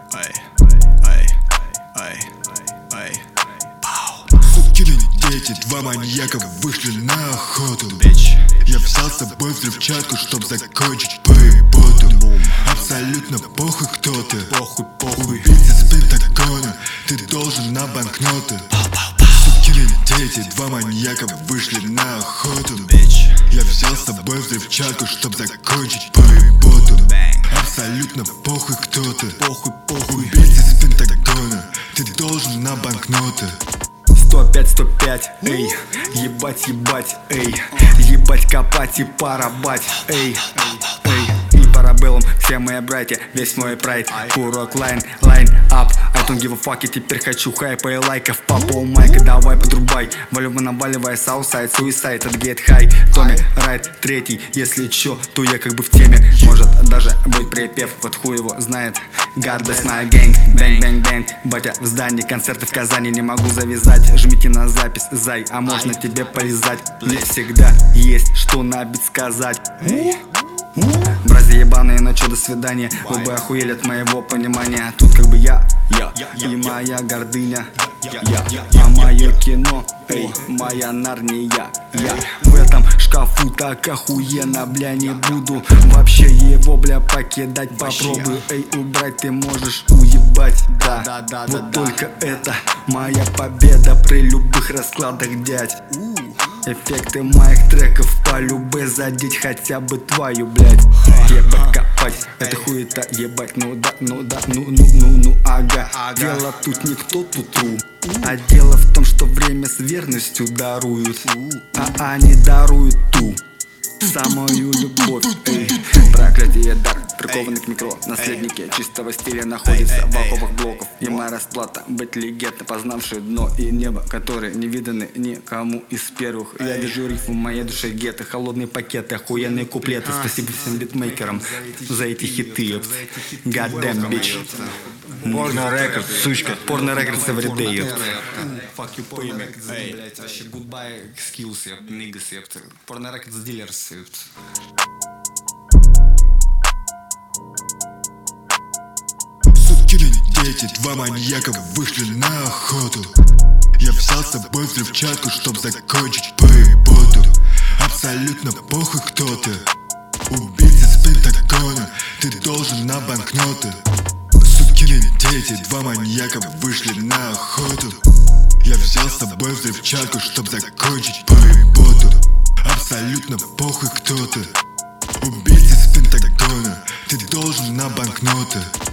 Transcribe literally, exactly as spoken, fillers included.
ай, ай, ай, ай, пау. Сукины дети, два маньяка вышли на охоту. Бич. Я взял с собой взрывчатку, чтоб закончить поеботу. Абсолютно похуй кто ты. Похуй, похуй. Убийца с Пентагона, ты должен на банкноты. Сукины дети, два маньяка вышли на охоту. Бич. Я взял с собой взрывчатку, чтоб закончить поеботу. Абсолютно похуй кто ты. Похуй, похуй. Убийца с Пентагона, ты должен на банкноты. Сто пять, сто пять, эй, ебать, ебать, эй, ебать, копать и парабать, эй, эй, и парабеллум, все мои братья, весь мой прайд, курок, лайн, лайн, ап, I don't give a fuck, и теперь хочу хайпа и лайков, папа у майка, давай подрубай, волюма наваливай, саусайд, суисайд, от get high, Томми, райд, третий, если чё, то я как бы в теме, может даже будет припев, вот хуй его знает, God bless my gang, bang, bang, bang, батя в здании, концерты в Казани, не могу завязать, жмите на запись, зай, а можно тебе полезать, мне всегда есть что набить сказать. Бразы ебаные, но чё, до свидания. Вы бы охуели от моего понимания. Тут как бы я, я, и моя гордыня, я, а мое кино, эй, моя Нарния, я. В этом шкафу так охуенно, бля, не буду вообще его, бля, покидать. Попробуй, эй, убрать ты можешь уебать, да. Вот только это моя победа при любых раскладах, дядь. Эффекты моих треков полюбе задеть хотя бы твою, блядь. Ебать, копать, это хуета, ебать, ну да, ну да, ну, ну, ну, ну, ага. Дело тут не кто тут тру, а дело в том, что время с верностью даруют, а они даруют ту самую любовь, эй. Проклятие дар, прикованный к микро. Наследники чистого стиля находятся в оковах блоков. И моя расплата быть легенда, познавшие дно и небо, которые не виданы никому из первых. Я вижу рифму в моей душе гетто, холодные пакеты, охуенные куплеты. Спасибо всем битмейкерам за эти хиты. God damn bitch. Порно рекорд, сучка. Порно рекорд everyday. Fuck you payment, эй. Блять, вообще goodbye skills, еп, niggas, еп. Порно рекорд с дилерс, еп. Сукины дети, два маньяка вышли на охоту. Я взял с собой взрывчатку, чтоб закончить поеботу. Абсолютно похуй кто ты. Убийца с Пентагона, ты должен на банкноты. Сукины дети, два маньяка вышли на охоту. Я взял с собой взрывчатку, чтоб закончить поеботу. Абсолютно похуй кто ты. Убийца с Пентагона, ты должен на банкноты.